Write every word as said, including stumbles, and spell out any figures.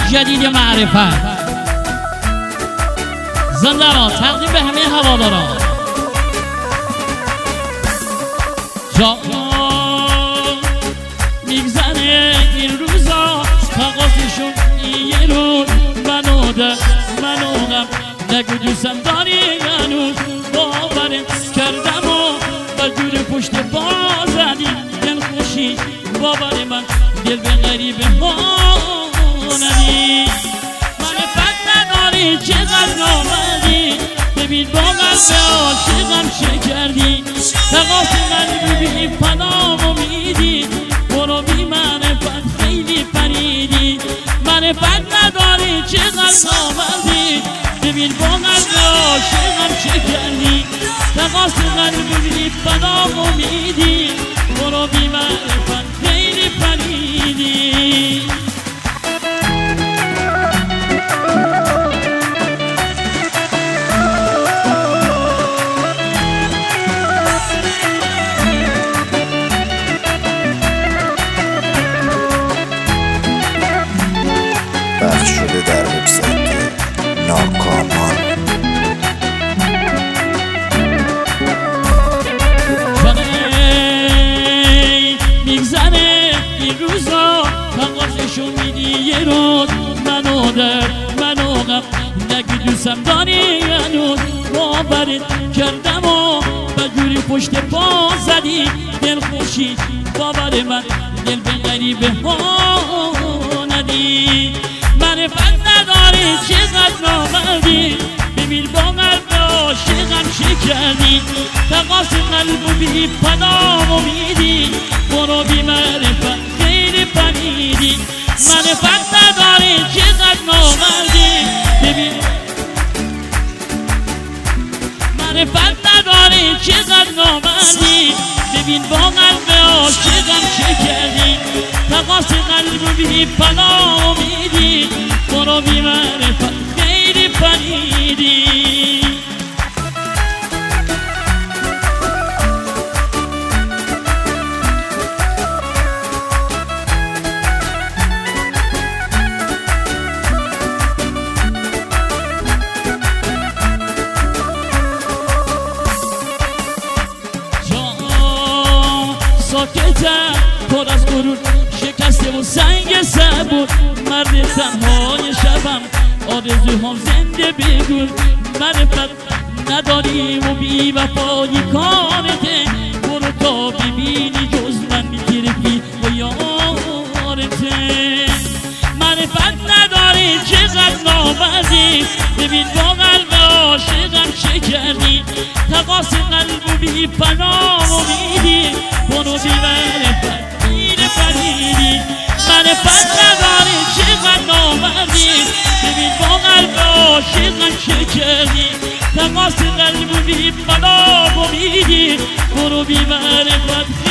جدید معرفت زنده‌باد تقدیم به همه هواداران. جان میگذره این روزا تقاضیشون یه روز منو ده منو غم نگو دوستم داری هنوز باورت کردم و با جور پشت پا زدی دل خوشی باور من دل به غریبه ما ندی من فقط نداری چقدر نامدی ببین با قلب عاشقم چه کردی تقاس قلبی بی پناه امیدی برو بی معرفت خیلی پریدی من فقط نداری چقدر نامدی ببین با قلب عاشقم چه کردی تقاس قلبی بی پناه امیدی برو بی معرفت خیلی پریدی. پخش شده در وبسایت ناکامان. میگذره این روزا تقاضیشو میدی یه روز منو در منو غم نگی دوستم داری هنوز باورت کردم و بجوری پشت پا زدی دل خوشی باور من دل به غریبه ها ندی من فقط نداری چقدر نامردی ببین با قلب عاشقم چه کردی تقاس قلب بی پناه امیدی برو بی معرفت خیلی پریدی من فقط نداری چقدر نامردی ببین من فقط نداری چقدر نامردی ببین با قلب عاشقم چه کردی تقاس قلب بی پناه امیدی برو بی معرفت خیلی پریدی. ساکتم پر از غرور شکسته و سنگ صبور مرد تنهای شبم آرزوهام زنده بگور معرفت نداری و بی وفایی کارته برو تا ببینی جز من میگرفی و یارته معرفت نداری چقدر نامردی ببین با قلب عاشقم چه کردی تقاس قلب بی پناه امیدی برو بی معرفت خیلی پریدی معرفت نداری چقدر نامردی ببین با قلب عاشقم چه کردی تقاس قلب بی پناه امیدی برو بی معرفت